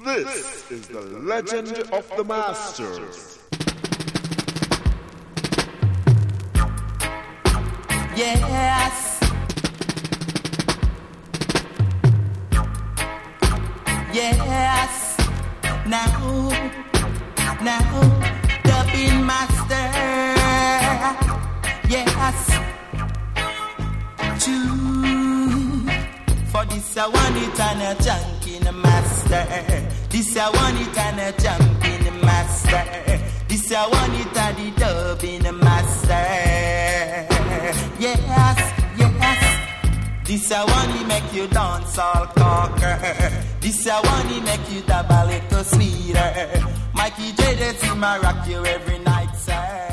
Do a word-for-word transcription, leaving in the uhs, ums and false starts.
This is the legend of the masters. Yes. Yes. Now, now, dubbing master. Yes. True. For this I want it and a junkie master. This I want it and a junkie master. This I want it and the dubbing master. Yes, yes. This I want to make you dance all conquer. This I want to make you dab a little sweeter. Mikey J, that's in my rock you every night, sir.